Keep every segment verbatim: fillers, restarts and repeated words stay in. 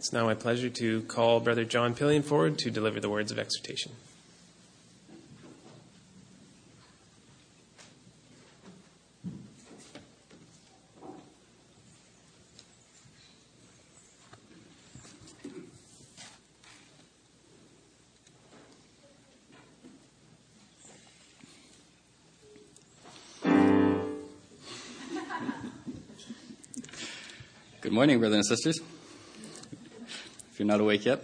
It's now my pleasure to call Brother John Pillion forward to deliver the words of exhortation. Good morning, brothers and sisters. If you're not awake yet.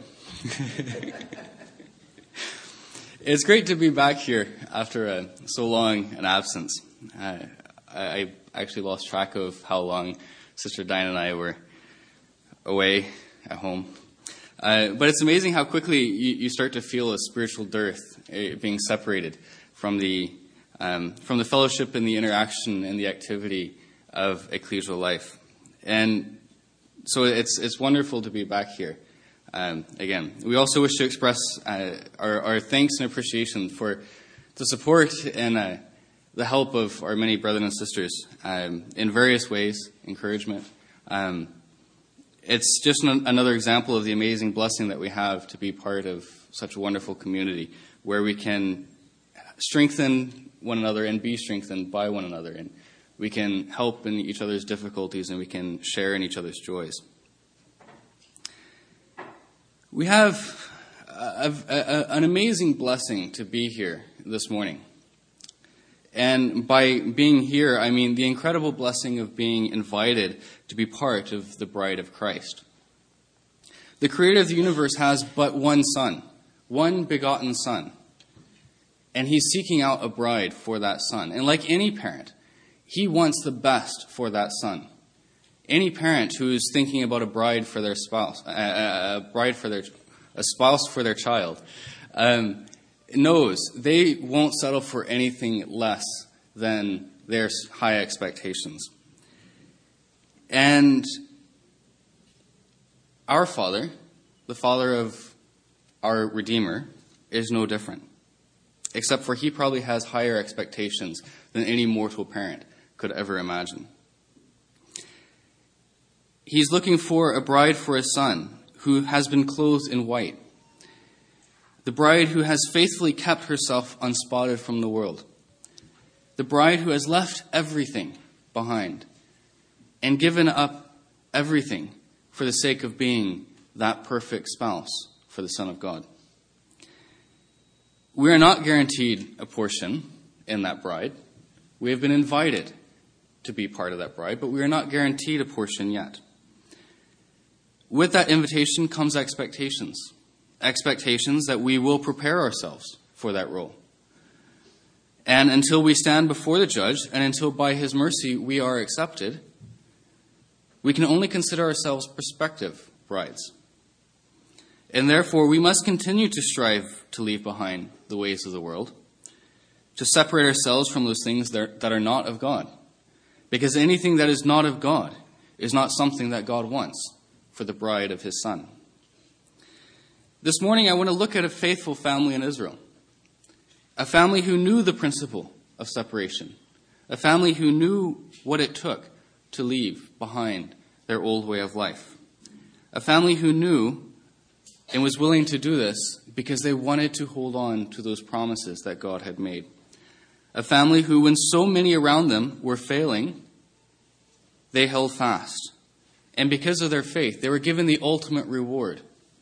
It's great to be back here after a, so long an absence. Uh, I, I actually lost track of how long Sister Diane and I were away at home. Uh, but it's amazing how quickly you, you start to feel a spiritual dearth, uh, being separated from the um, from the fellowship and the interaction and the activity of ecclesial life. And so it's it's wonderful to be back here um, again. We also wish to express uh, our, our thanks and appreciation for the support and uh, the help of our many brothers and sisters um, in various ways, encouragement. Um, it's just an, another example of the amazing blessing that we have to be part of such a wonderful community where we can strengthen one another and be strengthened by one another. And we can help in each other's difficulties, and we can share in each other's joys. We have a, a, a, an amazing blessing to be here this morning. And by being here, I mean the incredible blessing of being invited to be part of the bride of Christ. The Creator of the universe has but one Son, one begotten Son. And He's seeking out a bride for that Son. And like any parent, He wants the best for that son. Any parent who is thinking about a bride for their spouse, a, a bride for their, a spouse for their child, um, knows they won't settle for anything less than their high expectations. And our Father, the Father of our Redeemer, is no different, except for He probably has higher expectations than any mortal parent could ever imagine. He's looking for a bride for His Son who has been clothed in white. The bride who has faithfully kept herself unspotted from the world. The bride who has left everything behind and given up everything for the sake of being that perfect spouse for the Son of God. We are not guaranteed a portion in that bride. We have been invited to be part of that bride, but we are not guaranteed a portion yet. With that invitation comes expectations. Expectations that we will prepare ourselves for that role. And until we stand before the judge, and until by His mercy we are accepted, we can only consider ourselves prospective brides. And therefore we must continue to strive to leave behind the ways of the world, to separate ourselves from those things that are not of God. Because anything that is not of God is not something that God wants for the bride of His Son. This morning I want to look at a faithful family in Israel. A family who knew the principle of separation. A family who knew what it took to leave behind their old way of life. A family who knew and was willing to do this because they wanted to hold on to those promises that God had made. A family who, when so many around them were failing, they held fast. And because of their faith, they were given the ultimate reward.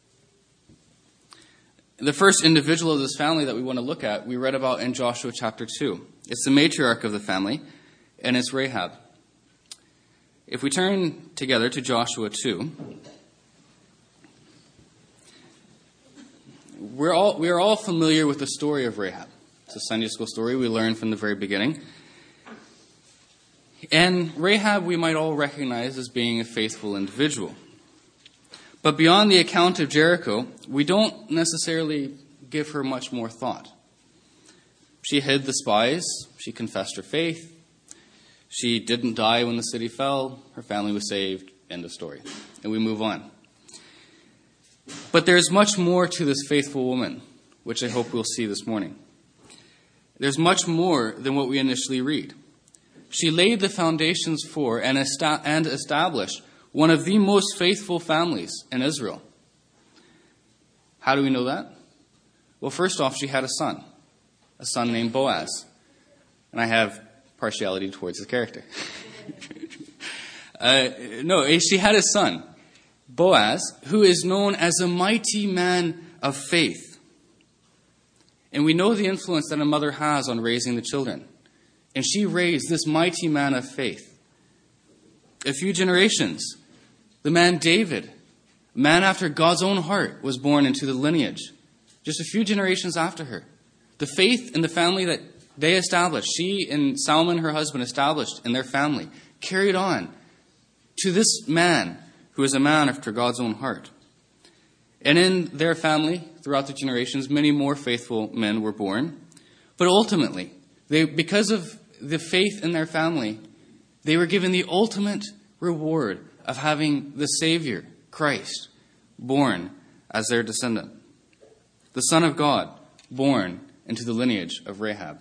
The first individual of this family that we want to look at, we read about in Joshua chapter two. It's the matriarch of the family, and it's Rahab. If we turn together to Joshua two, we're all, we are all familiar with the story of Rahab. It's a Sunday school story we learned from the very beginning. And Rahab we might all recognize as being a faithful individual. But beyond the account of Jericho, we don't necessarily give her much more thought. She hid the spies. She confessed her faith. She didn't die when the city fell. Her family was saved. End of story. And we move on. But there's much more to this faithful woman, which I hope we'll see this morning. There's much more than what we initially read. She laid the foundations for and established one of the most faithful families in Israel. How do we know that? Well, first off, she had a son, a son named Boaz. And I have partiality towards his character. uh, no, she had a son, Boaz, who is known as a mighty man of faith. And we know the influence that a mother has on raising the children. And she raised this mighty man of faith. A few generations, the man David, a man after God's own heart, was born into the lineage. Just a few generations after her. The faith in the family that they established, she and Solomon, her husband, established in their family, carried on to this man who is a man after God's own heart. And in their family, throughout the generations, many more faithful men were born. But ultimately, they, because of the faith in their family, they were given the ultimate reward of having the Savior, Christ, born as their descendant. The Son of God, born into the lineage of Rahab.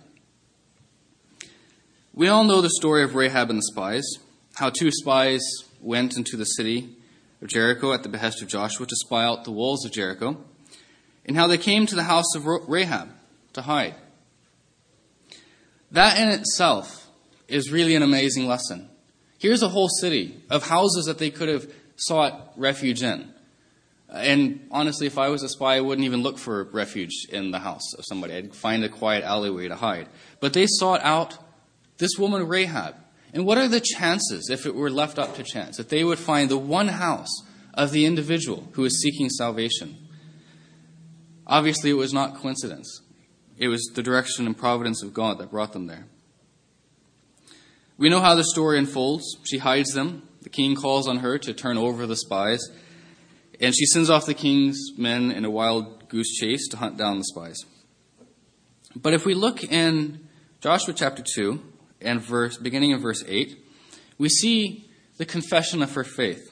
We all know the story of Rahab and the spies, how two spies went into the city of Jericho at the behest of Joshua to spy out the walls of Jericho, and how they came to the house of Rahab to hide. That in itself is really an amazing lesson. Here's a whole city of houses that they could have sought refuge in. And honestly, if I was a spy, I wouldn't even look for refuge in the house of somebody. I'd find a quiet alleyway to hide. But they sought out this woman Rahab. And what are the chances, if it were left up to chance, that they would find the one house of the individual who is seeking salvation? Obviously, it was not coincidence. It was the direction and providence of God that brought them there. We know how the story unfolds. She hides them. The king calls on her to turn over the spies. And she sends off the king's men in a wild goose chase to hunt down the spies. But if we look in Joshua chapter two, and verse, beginning in verse eight, we see the confession of her faith.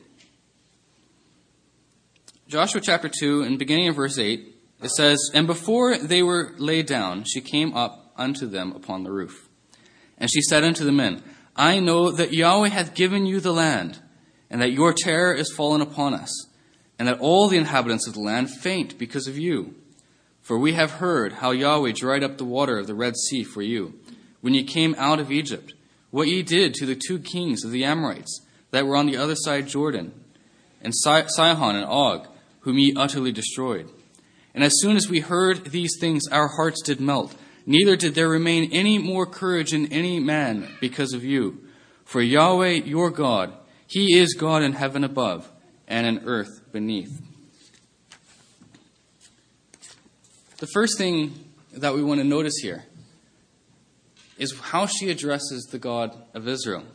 Joshua chapter two, and beginning in verse eight, it says, "And before they were laid down, she came up unto them upon the roof. And she said unto the men, I know that Yahweh hath given you the land, and that your terror is fallen upon us, and that all the inhabitants of the land faint because of you. For we have heard how Yahweh dried up the water of the Red Sea for you, when ye came out of Egypt, what ye did to the two kings of the Amorites that were on the other side Jordan, and Sihon and Og, whom ye utterly destroyed. And as soon as we heard these things, our hearts did melt, neither did there remain any more courage in any man because of you. For Yahweh your God, he is God in heaven above, and in earth beneath." The first thing that we want to notice here is how she addresses the God of Israel.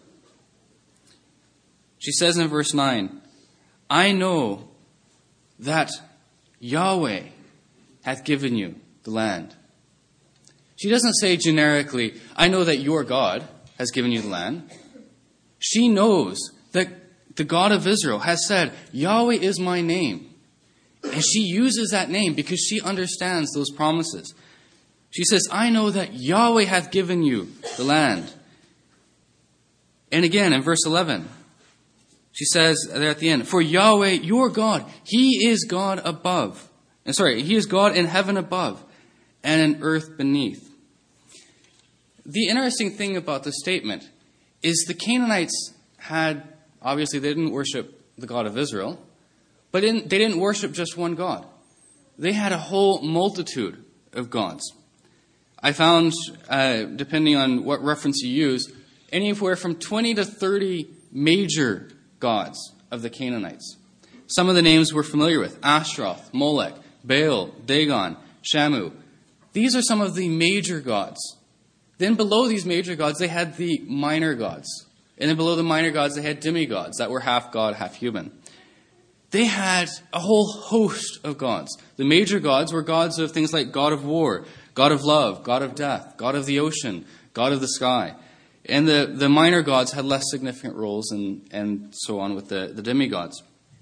She says in verse nine, "I know that Yahweh hath given you the land." She doesn't say generically, "I know that your God has given you the land." She knows that the God of Israel has said, "Yahweh is my name." And she uses that name because she understands those promises. She says, "I know that Yahweh hath given you the land." And again, in verse eleven, she says there at the end, "For Yahweh, your God, he is God above." And sorry, he is God in heaven above and in earth beneath. The interesting thing about this statement is the Canaanites had, obviously they didn't worship the God of Israel, but in, they didn't worship just one God. They had a whole multitude of gods. I found, uh, depending on what reference you use, anywhere from twenty to thirty major gods of the Canaanites. Some of the names we're familiar with: Ashtaroth, Molech, Baal, Dagon, Shamu. These are some of the major gods. Then below these major gods, they had the minor gods. And then below the minor gods, they had demigods that were half God, half human. They had a whole host of gods. The major gods were gods of things like God of war, God of love, God of death, God of the ocean, God of the sky. And the, the minor gods had less significant roles, and, and so on with the, the demigods.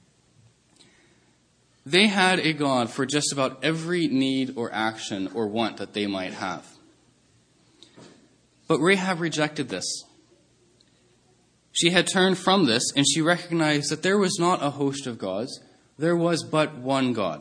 They had a God for just about every need or action or want that they might have. But Rahab rejected this. She had turned from this, and she recognized that there was not a host of gods. There was but one God.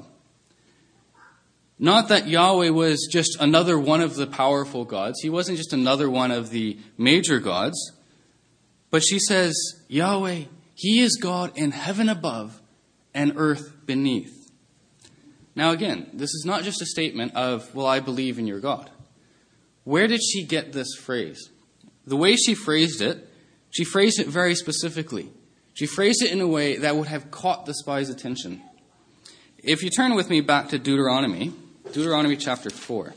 Not that Yahweh was just another one of the powerful gods. He wasn't just another one of the major gods. But she says, Yahweh, He is God in heaven above and earth beneath. Now again, this is not just a statement of, well, I believe in your God. Where did she get this phrase? The way she phrased it, she phrased it very specifically. She phrased it in a way that would have caught the spy's attention. If you turn with me back to Deuteronomy, Deuteronomy chapter four.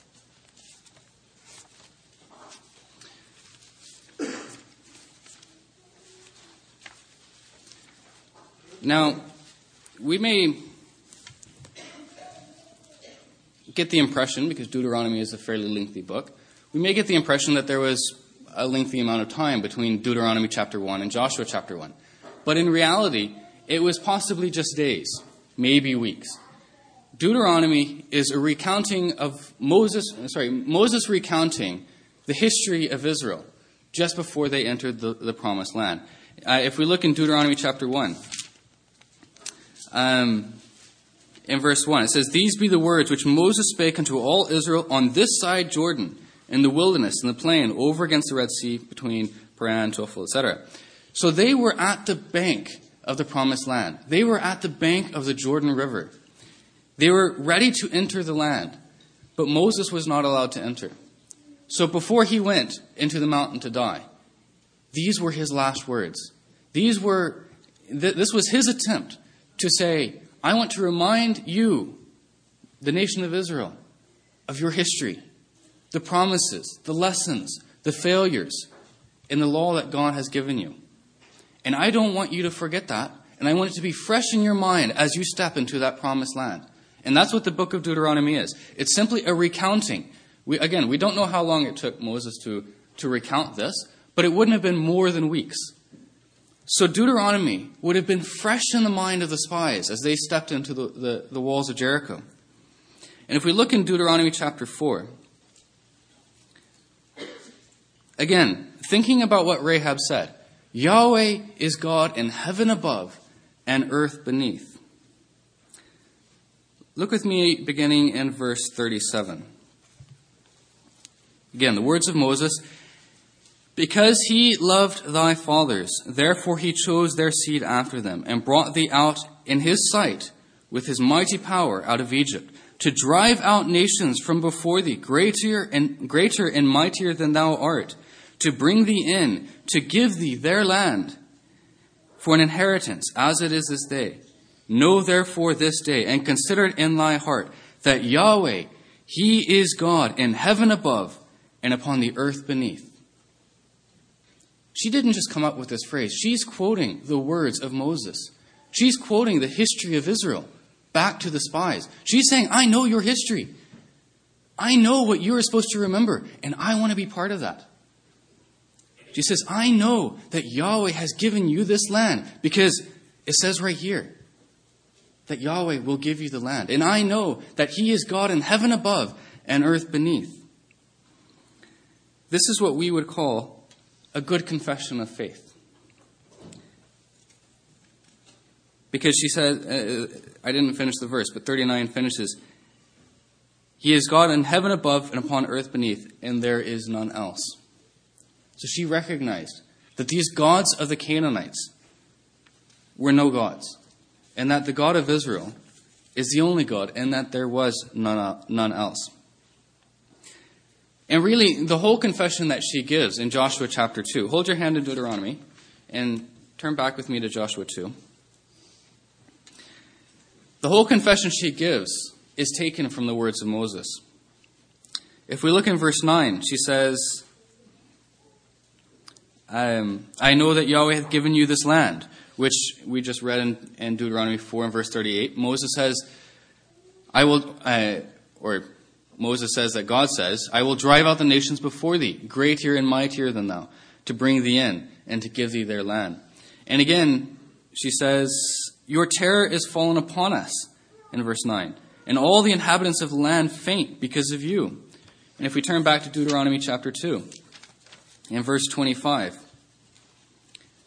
Now, we may get the impression, because Deuteronomy is a fairly lengthy book, we may get the impression that there was a lengthy amount of time between Deuteronomy chapter one and Joshua chapter one. But in reality, it was possibly just days, maybe weeks. Deuteronomy is a recounting of Moses, sorry, Moses recounting the history of Israel just before they entered the, the promised land. Uh, if we look in Deuteronomy chapter one, um, in verse one, it says, These be the words which Moses spake unto all Israel on this side Jordan, in the wilderness, in the plain, over against the Red Sea, between Paran, Tophel, et cetera. So they were at the bank of the promised land. They were at the bank of the Jordan River. They were ready to enter the land, but Moses was not allowed to enter. So before he went into the mountain to die, these were his last words. These were, th- this was his attempt to say, I want to remind you, the nation of Israel, of your history, the promises, the lessons, the failures in the law that God has given you. And I don't want you to forget that, and I want it to be fresh in your mind as you step into that promised land. And that's what the book of Deuteronomy is. It's simply a recounting. We, again, we don't know how long it took Moses to, to recount this, but it wouldn't have been more than weeks. So Deuteronomy would have been fresh in the mind of the spies as they stepped into the, the, the walls of Jericho. And if we look in Deuteronomy chapter four, again, thinking about what Rahab said, Yahweh is God in heaven above and earth beneath. Look with me beginning in verse thirty-seven. Again, the words of Moses, Because he loved thy fathers, therefore he chose their seed after them, and brought thee out in his sight with his mighty power out of Egypt, to drive out nations from before thee, greater and greater and mightier than thou art, to bring thee in, to give thee their land for an inheritance, as it is this day. Know therefore this day, and consider it in thy heart, that Yahweh, he is God in heaven above and upon the earth beneath. She didn't just come up with this phrase. She's quoting the words of Moses. She's quoting the history of Israel back to the spies. She's saying, I know your history. I know what you're supposed to remember, and I want to be part of that. She says, I know that Yahweh has given you this land, because it says right here that Yahweh will give you the land. And I know that he is God in heaven above and earth beneath. This is what we would call a good confession of faith. Because she said, uh, I didn't finish the verse, but thirty-nine finishes, He is God in heaven above and upon earth beneath, and there is none else. So she recognized that these gods of the Canaanites were no gods, and that the God of Israel is the only God, and that there was none, none else. And really, the whole confession that she gives in Joshua chapter two, hold your hand in Deuteronomy and turn back with me to Joshua two. The whole confession she gives is taken from the words of Moses. If we look in verse nine, she says, um, I know that Yahweh hath given you this land, which we just read in, in Deuteronomy four and verse thirty-eight. Moses says, I will, uh, or Moses says that God says, I will drive out the nations before thee, greater and mightier than thou, to bring thee in and to give thee their land. And again, she says, your terror is fallen upon us, in verse nine, and all the inhabitants of the land faint because of you. And if we turn back to Deuteronomy chapter two, in verse twenty-five,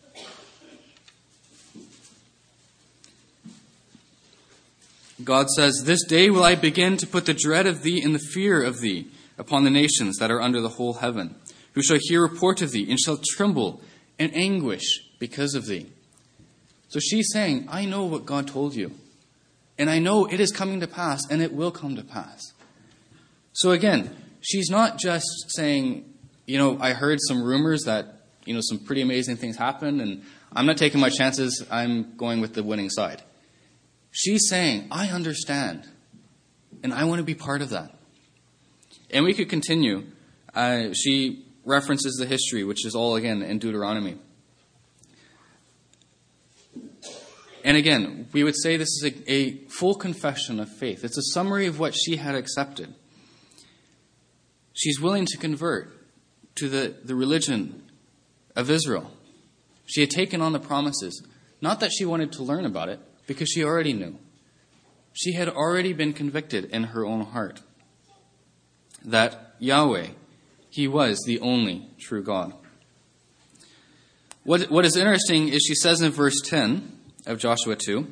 God says, "This day will I begin to put the dread of thee and the fear of thee upon the nations that are under the whole heaven, who shall hear report of thee and shall tremble in anguish because of thee." So she's saying, I know what God told you. And I know it is coming to pass, and it will come to pass. So again, she's not just saying, you know, I heard some rumors that, you know, some pretty amazing things happened, and I'm not taking my chances. I'm going with the winning side. She's saying, I understand, and I want to be part of that. And we could continue. Uh, she references the history, which is all, again, in Deuteronomy. And again, we would say this is a, a full confession of faith. It's a summary of what she had accepted. She's willing to convert to the, the religion of Israel. She had taken on the promises. Not that she wanted to learn about it, because she already knew. She had already been convicted in her own heart that Yahweh, He was the only true God. What, what is interesting is she says in verse ten of Joshua two,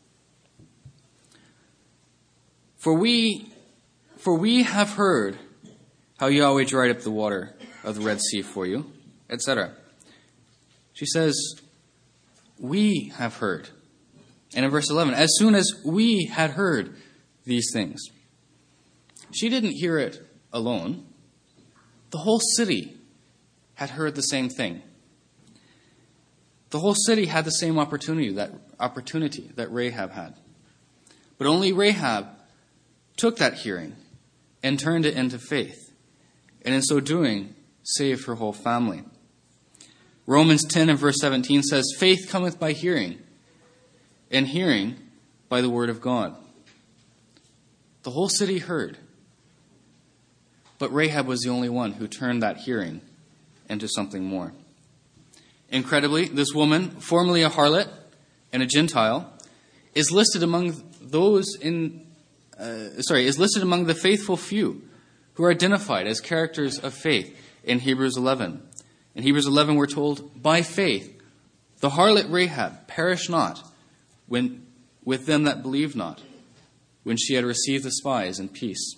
For we, for we have heard how Yahweh dried up the water of the Red Sea for you, et cetera. She says, we have heard. And in verse eleven, as soon as we had heard these things. She didn't hear it alone. The whole city had heard the same thing. The whole city had the same opportunity that opportunity that Rahab had. But only Rahab took that hearing and turned it into faith. And in so doing, saved her whole family. Romans ten and verse seventeen says, faith cometh by hearing, and hearing by the word of God. The whole city heard. But Rahab was the only one who turned that hearing into something more. Incredibly, this woman, formerly a harlot and a Gentile, is listed among those in, uh, sorry, is listed among the faithful few who are identified as characters of faith in Hebrews eleven. In Hebrews eleven, we're told, by faith, the harlot Rahab perished not when, with them that believed not, when she had received the spies in peace.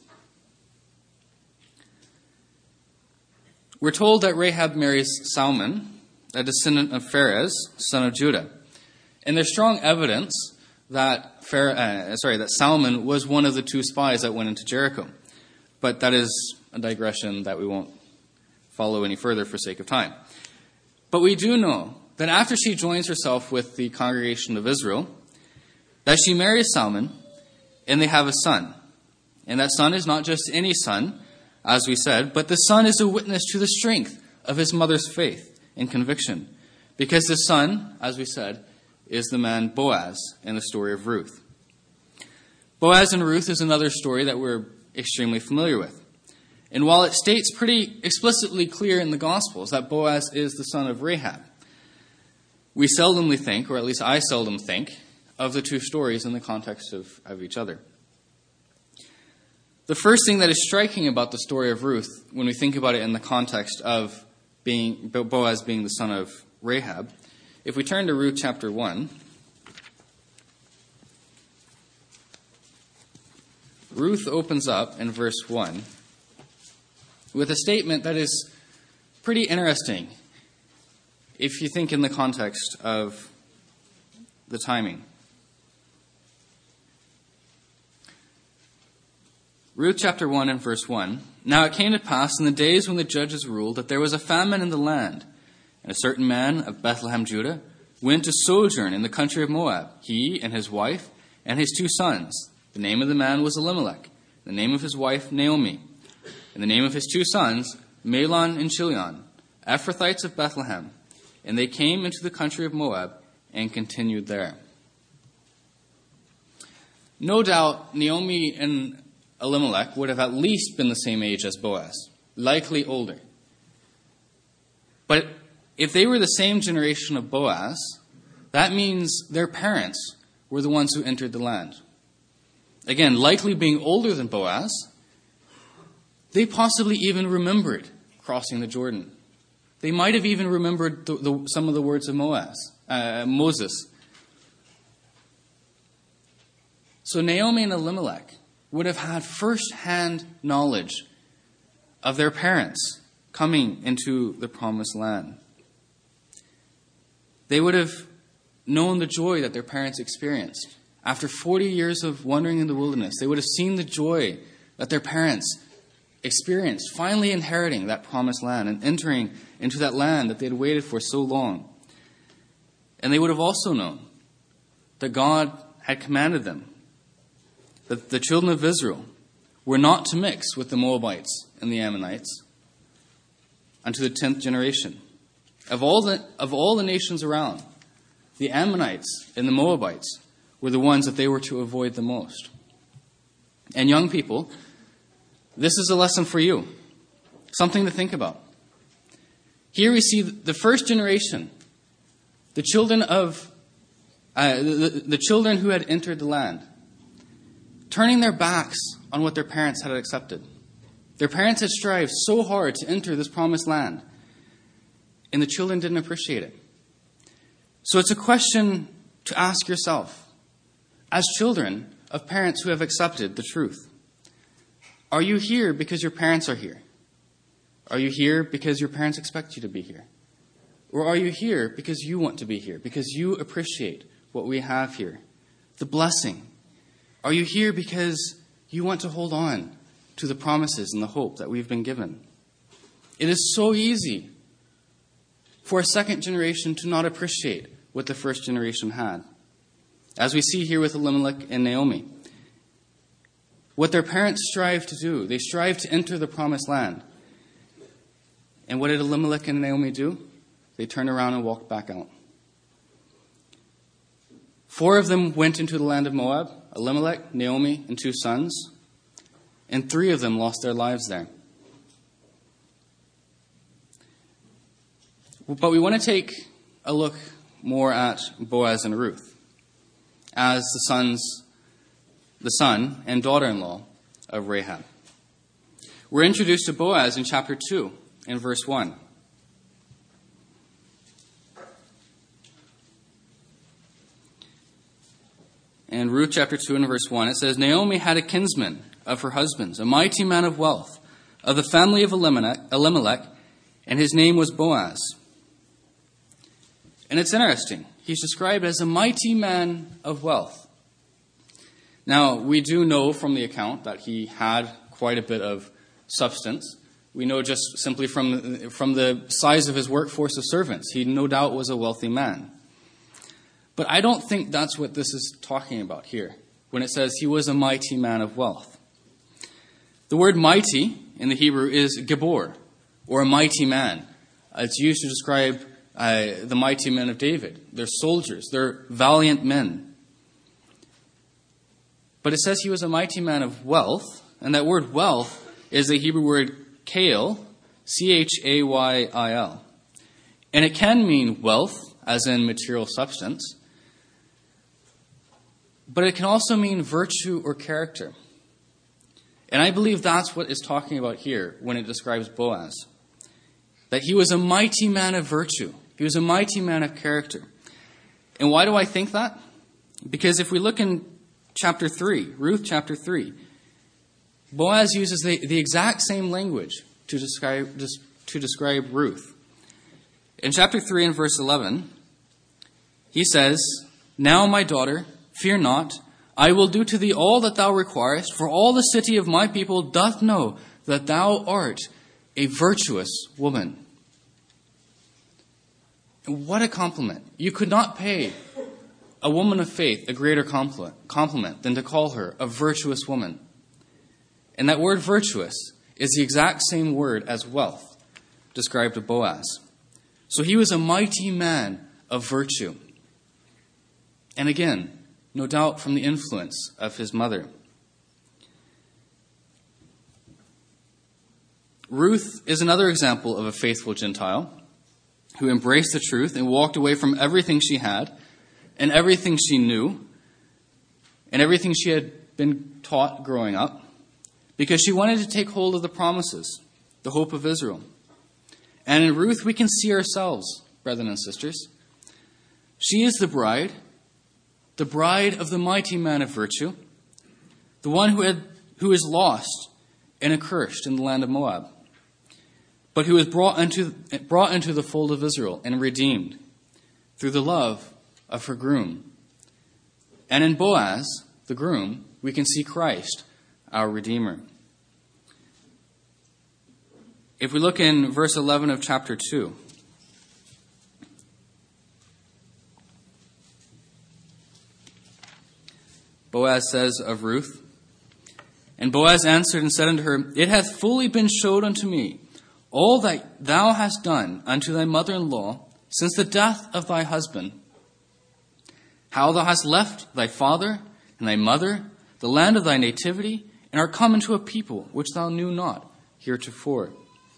We're told that Rahab marries Salmon, a descendant of Pharez, son of Judah. And there's strong evidence that Pharaoh, uh, sorry, that Salmon was one of the two spies that went into Jericho. But that is a digression that we won't follow any further for sake of time. But we do know that after she joins herself with the congregation of Israel, that she marries Salmon, and they have a son. And that son is not just any son, as we said, but the son is a witness to the strength of his mother's faith and conviction. Because the son, as we said, is the man Boaz in the story of Ruth. Boaz and Ruth is another story that we're extremely familiar with. And while it states pretty explicitly clear in the Gospels that Boaz is the son of Rahab, we seldomly think, or at least I seldom think, of the two stories in the context of, of each other. The first thing that is striking about the story of Ruth, when we think about it in the context of being Boaz being the son of Rahab, if we turn to Ruth chapter one, Ruth opens up in verse one with a statement that is pretty interesting if you think in the context of the timing. Ruth chapter one and verse one. Now it came to pass in the days when the judges ruled that there was a famine in the land, and a certain man of Bethlehem, Judah, went to sojourn in the country of Moab, he and his wife and his two sons. The name of the man was Elimelech, the name of his wife Naomi, and the name of his two sons Mahlon and Chilion, Ephrathites of Bethlehem. And they came into the country of Moab and continued there. No doubt Naomi and Elimelech would have at least been the same age as Boaz, likely older. But if they were the same generation of Boaz, that means their parents were the ones who entered the land. Again, likely being older than Boaz, they possibly even remembered crossing the Jordan. They might have even remembered the, the, some of the words of Moaz, uh, Moses. So Naomi and Elimelech would have had first-hand knowledge of their parents coming into the promised land. They would have known the joy that their parents experienced. After forty years of wandering in the wilderness, they would have seen the joy that their parents experienced, finally inheriting that promised land and entering into that land that they had waited for so long. And they would have also known that God had commanded them that the children of Israel were not to mix with the Moabites and the Ammonites unto the tenth generation. Of all the, of all the nations around, the Ammonites and the Moabites were the ones that they were to avoid the most. And young people, this is a lesson for you, something to think about. Here we see the first generation, the children of uh, the, the children who had entered the land, turning their backs on what their parents had accepted. Their parents had strived so hard to enter this promised land, and the children didn't appreciate it. So it's a question to ask yourself, as children of parents who have accepted the truth, are you here because your parents are here? Are you here because your parents expect you to be here? Or are you here because you want to be here, because you appreciate what we have here, the blessing? Are you here because you want to hold on to the promises and the hope that we've been given? It is so easy for a second generation to not appreciate what the first generation had. As we see here with Elimelech and Naomi, what their parents strived to do, they strived to enter the promised land. And what did Elimelech and Naomi do? They turned around and walked back out. Four of them went into the land of Moab, Elimelech, Naomi, and two sons, and three of them lost their lives there. But we want to take a look more at Boaz and Ruth as the sons, the son and daughter-in-law of Rahab. We're introduced to Boaz in chapter two, in verse one. In Ruth chapter two and verse one, it says, Naomi had a kinsman of her husband's, a mighty man of wealth, of the family of Elimelech, Elimelech, and his name was Boaz. And it's interesting. He's described as a mighty man of wealth. Now, we do know from the account that he had quite a bit of substance. We know just simply from, from the size of his workforce of servants, he no doubt was a wealthy man. But I don't think that's what this is talking about here, when it says he was a mighty man of wealth. The word mighty in the Hebrew is gibor, or a mighty man. It's used to describe uh, the mighty men of David. They're soldiers. They're valiant men. But it says he was a mighty man of wealth, and that word wealth is the Hebrew word kail, C H A Y I L. And it can mean wealth, as in material substance, but it can also mean virtue or character. And I believe that's what it's talking about here when it describes Boaz. That he was a mighty man of virtue. He was a mighty man of character. And why do I think that? Because if we look in chapter three, Ruth chapter three, Boaz uses the, the exact same language to describe, to describe Ruth. In chapter three and verse eleven, he says, Now, my daughter, fear not, I will do to thee all that thou requirest, for all the city of my people doth know that thou art a virtuous woman. What a compliment. You could not pay a woman of faith a greater compliment, compliment than to call her a virtuous woman. And that word virtuous is the exact same word as wealth described of Boaz. So he was a mighty man of virtue. And again, no doubt from the influence of his mother. Ruth is another example of a faithful Gentile who embraced the truth and walked away from everything she had and everything she knew and everything she had been taught growing up because she wanted to take hold of the promises, the hope of Israel. And in Ruth, we can see ourselves, brethren and sisters. She is the bride, the bride of the mighty man of virtue, the one who had who is lost and accursed in the land of Moab, but who is brought into brought into the fold of Israel and redeemed through the love of her groom. And in Boaz, the groom, we can see Christ, our Redeemer. If we look in verse eleven of chapter two, Boaz says of Ruth, "And Boaz answered and said unto her, It hath fully been showed unto me all that thou hast done unto thy mother-in-law since the death of thy husband, how thou hast left thy father and thy mother, the land of thy nativity, and art come into a people which thou knew not heretofore."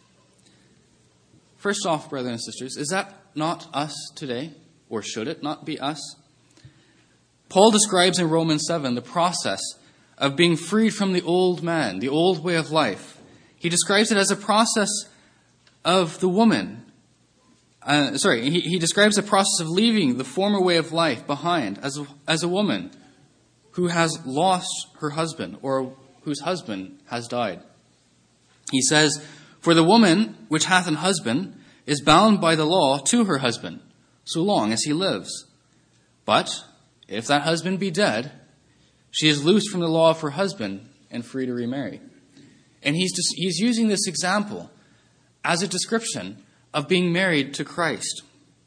First off, brothers and sisters, is that not us today? Or should it not be us? Paul describes in Romans seven the process of being freed from the old man, the old way of life. He describes it as a process of the woman. Uh, sorry, he, he describes the process of leaving the former way of life behind as a, as a woman who has lost her husband or whose husband has died. He says, "For the woman which hath an husband is bound by the law to her husband, so long as he lives. But if that husband be dead, she is loosed from the law of her husband and free to remarry." And he's just, he's using this example as a description of being married to Christ.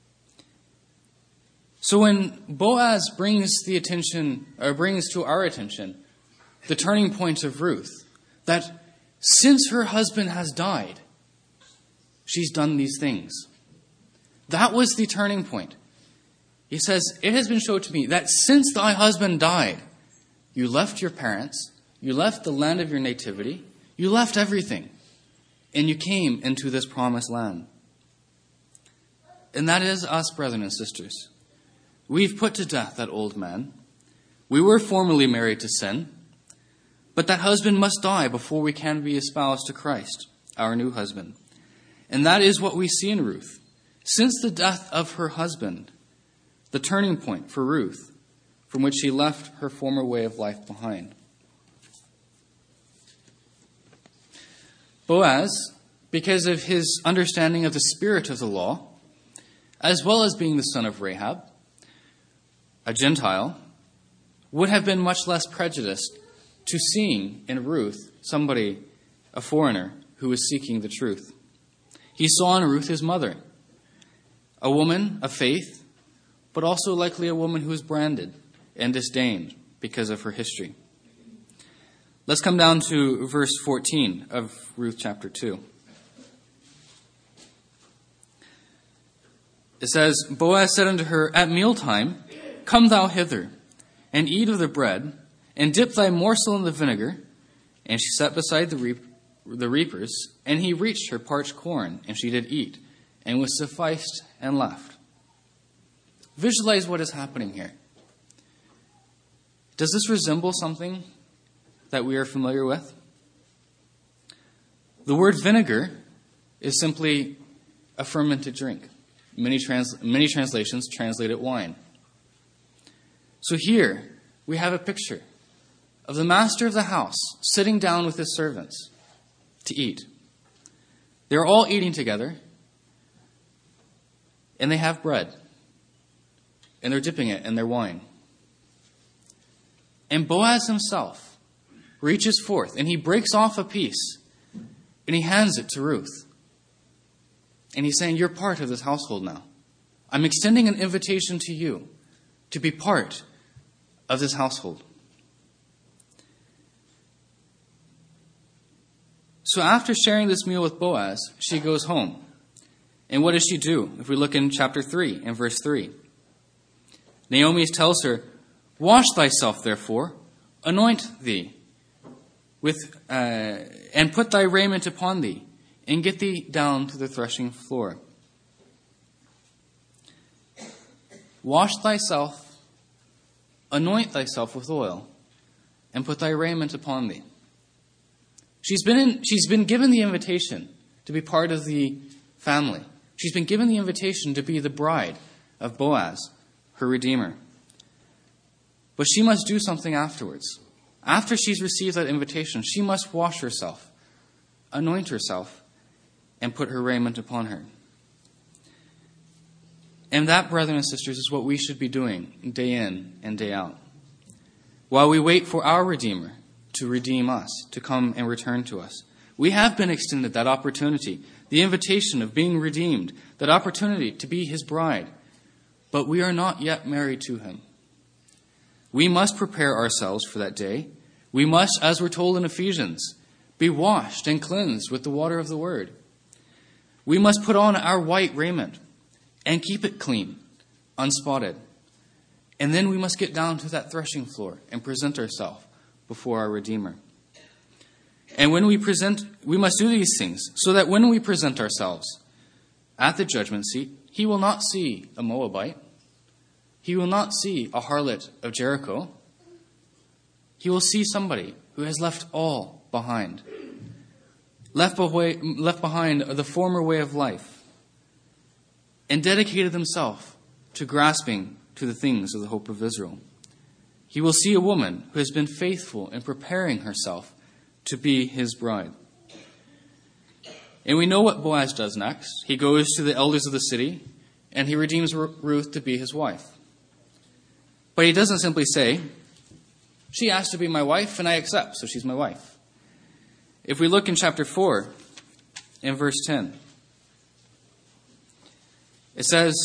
So when Boaz brings the attention, or brings to our attention, the turning point of Ruth, that since her husband has died, she's done these things. That was the turning point. He says, "It has been shown to me that since thy husband died, you left your parents, you left the land of your nativity, you left everything, and you came into this promised land." And that is us, brethren and sisters. We've put to death that old man. We were formerly married to sin, but that husband must die before we can be espoused to Christ, our new husband. And that is what we see in Ruth. Since the death of her husband, the turning point for Ruth, from which she left her former way of life behind. Boaz, because of his understanding of the spirit of the law, as well as being the son of Rahab, a Gentile, would have been much less prejudiced to seeing in Ruth somebody, a foreigner, who was seeking the truth. He saw in Ruth his mother, a woman of faith, but also likely a woman who was branded and disdained because of her history. Let's come down to verse fourteen of Ruth chapter two. It says, "Boaz said unto her, At mealtime, come thou hither, and eat of the bread, and dip thy morsel in the vinegar. And she sat beside the, reap- the reapers, and he reached her parched corn, and she did eat, and was sufficed and left." Visualize what is happening here. Does this resemble something that we are familiar with? The word vinegar is simply a fermented drink. Many, trans- many translations translate it wine. So here we have a picture of the master of the house sitting down with his servants to eat. They're all eating together, and they have bread, and they're dipping it in their wine. And Boaz himself reaches forth, and he breaks off a piece, and he hands it to Ruth. And he's saying, "You're part of this household now. I'm extending an invitation to you to be part of this household." So after sharing this meal with Boaz, she goes home. And what does she do? If we look in chapter three and verse three. Naomi tells her, "Wash thyself, therefore, anoint thee, with uh, and put thy raiment upon thee, and get thee down to the threshing floor." Wash thyself, anoint thyself with oil, and put thy raiment upon thee. She's been in, she's been given the invitation to be part of the family. She's been given the invitation to be the bride of Boaz, her Redeemer. But she must do something afterwards. after she's received that invitation, she must wash herself, anoint herself, and put her raiment upon her. And that, brothers and sisters, is what we should be doing day in and day out, while we wait for our Redeemer to redeem us, to come and return to us. We have been extended that opportunity, the invitation of being redeemed, that opportunity to be his bride, but we are not yet married to him. We must prepare ourselves for that day. We must, as we're told in Ephesians, be washed and cleansed with the water of the word. We must put on our white raiment and keep it clean, unspotted. And then we must get down to that threshing floor and present ourselves before our Redeemer. And when we present, we must do these things so that when we present ourselves at the judgment seat, he will not see a Moabite. He will not see a harlot of Jericho. He will see somebody who has left all behind. Left, away, left behind the former way of life and dedicated himself to grasping to the things of the hope of Israel. He will see a woman who has been faithful in preparing herself to be his bride. And we know what Boaz does next. He goes to the elders of the city and he redeems Ruth to be his wife. But he doesn't simply say, she asked to be my wife and I accept, so she's my wife. If we look in chapter four, in verse ten, it says,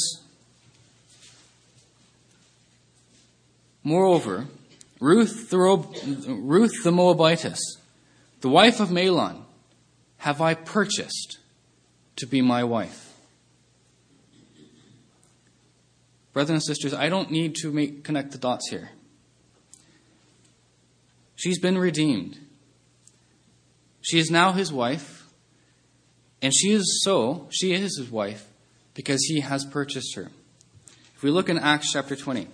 moreover, Ruth the, Ruth the Moabitess, the wife of Mahlon, have I purchased to be my wife. Brothers and sisters, I don't need to make connect the dots here. She's been redeemed. She is now his wife, and she is so, she is his wife, because he has purchased her. If we look in Acts chapter twenty.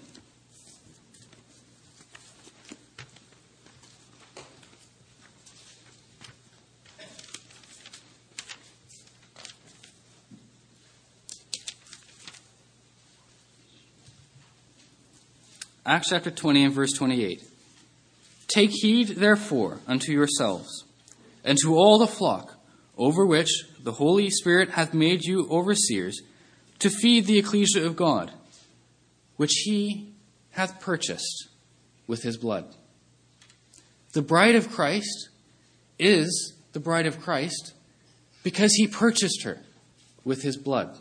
Acts chapter twenty and verse twenty-eight. Take heed, therefore, unto yourselves, and to all the flock, over which the Holy Spirit hath made you overseers, to feed the ecclesia of God, which he hath purchased with his blood. The bride of Christ is the bride of Christ because he purchased her with his blood.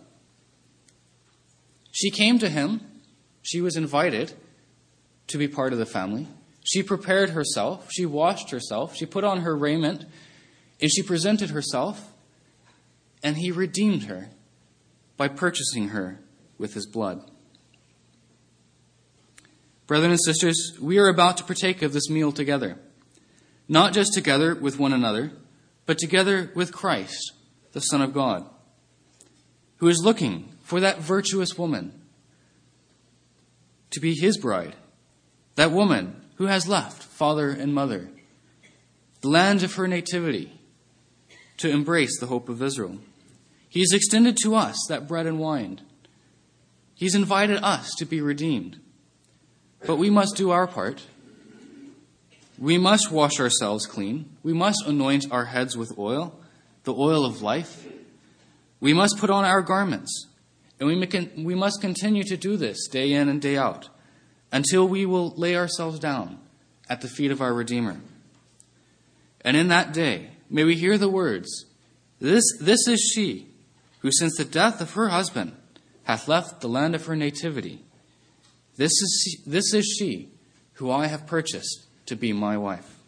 She came to him. She was invited to be part of the family. She prepared herself. She washed herself. She put on her raiment. And she presented herself. And he redeemed her by purchasing her with his blood. Brothers and sisters, we are about to partake of this meal together. Not just together with one another, but together with Christ, the Son of God, who is looking for that virtuous woman to be his bride. That woman who has left father and mother, the land of her nativity, to embrace the hope of Israel. He's extended to us that bread and wine. He's invited us to be redeemed. But we must do our part. We must wash ourselves clean. We must anoint our heads with oil, the oil of life. We must put on our garments. And we, we must continue to do this day in and day out, until we will lay ourselves down at the feet of our Redeemer. And in that day, may we hear the words, This, this is she, who since the death of her husband hath left the land of her nativity. This is, this is she, who I have purchased to be my wife.